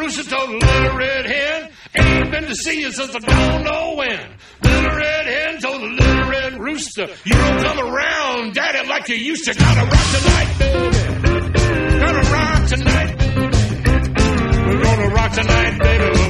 rooster told the little red hen, ain't been to see you since I don't know when. Little red hen told the little red rooster, you don't come around, daddy, like you used to. Gotta rock tonight, baby. Gotta rock tonight. We're gonna rock tonight, baby.